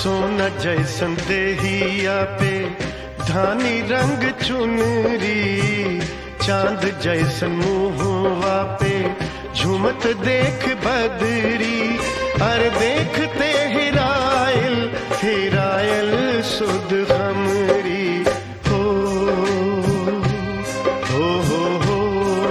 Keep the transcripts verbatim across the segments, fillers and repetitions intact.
सोना जैसन देहिया पे धानी रंग चुनरी, चांद जैसन मुहवा पे झूमत देख बदरी। अर देखते हिरायल हिरायल सुध हमरी हो हो हो हो।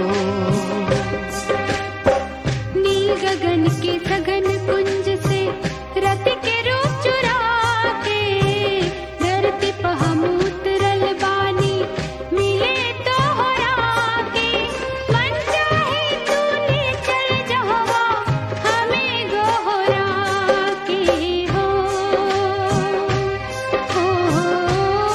नील गगन के सघन कुंज से रति के रूप चुरा के, धरती पर हम उतरल बानी मिले तो हरा के। मन चाहे तूने चल जहवा हमें गोहरा के हो हो।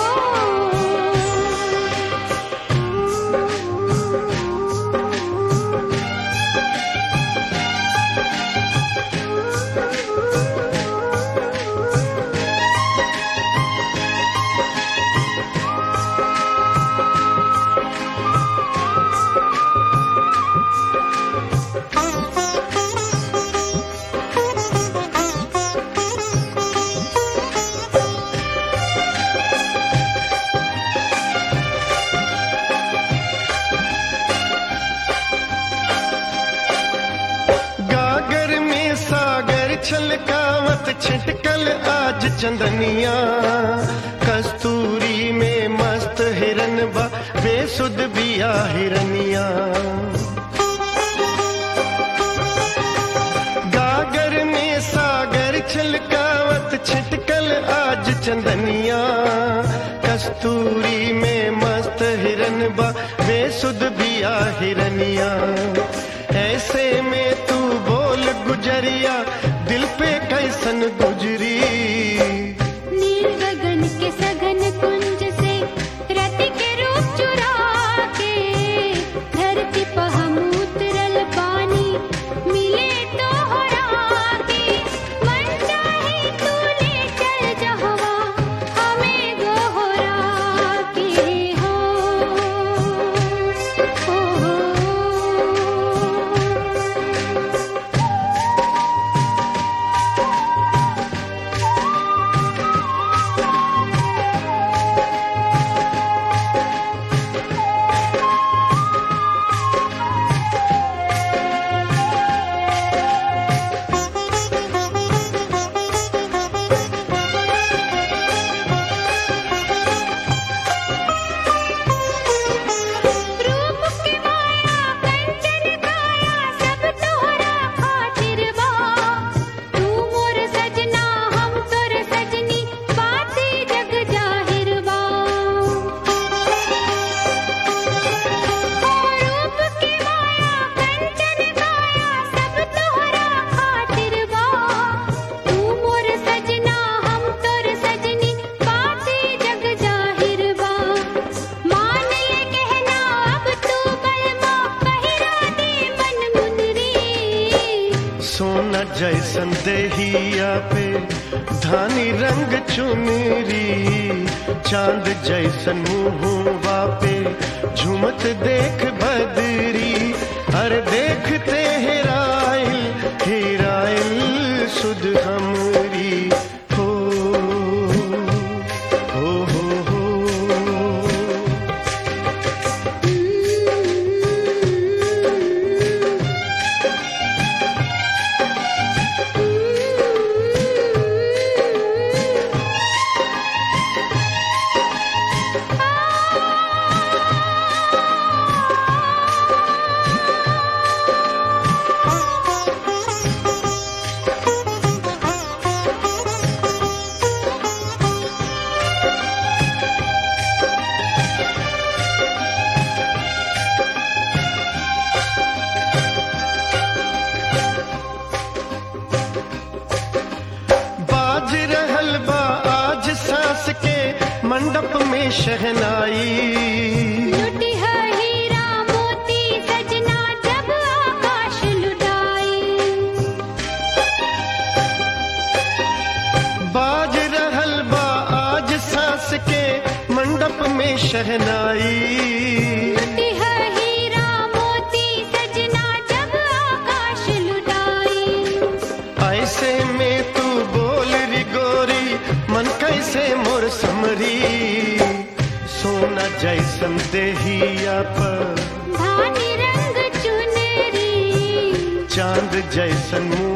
गागर में सागर छलकावत छिटकल आज चंदनिया, कस्तूरी में मस्त हिरन बा बेसुध बिया हिरनिया। गागर में सागर छलकावत छिटकल आज चंदनिया, कस्तूरी में मस्त हिरन बा बेसुध बिया हिरनिया। ऐसे में तू बोल गुजरिया दिल पे कैसन गुजरी। नील गगन के सघन कुंज से रति के रूप चुरा के, धरती पर हम उतरल बानी मिले तो हरा के। मन चाहे तूने चल जहवा हमें गोहरा के हो हो। रूप के माया कंचन काया सब तोहरा खातिर बा। तू मोर सजना हम तोर सजनी बाती जग जाहिर बा। रूप के माया कंचन काया सब तोहरा खातिर बा। तू मोर सजना हम तोर सजनी बाती जग जाहिर बा। मान ले कहना अब तू बलमा पहिरा दे मन मुनरी। सोना जैसन देहिया पे धानी रंग चुनरी, चांद जैसन मुहवा पे झूमत देख बदरी। अर देखते हिरायल हिरायल सुध हमरी हो हो हो हो। बाज रहल बा आज सांस के मंडप में शहनाई। लुटी है हीरा मोती सजना जब आकाश लुटाई। बाज रहल बा आज सांस के मंडप में शहनाई। लुटी है हीरा मोती सजना जब आकाश लुटाई। ऐसे में तू बोल री गोरी सोना जैसन देहिया पर धानी रंग चुनरी चांद जैसन मुँह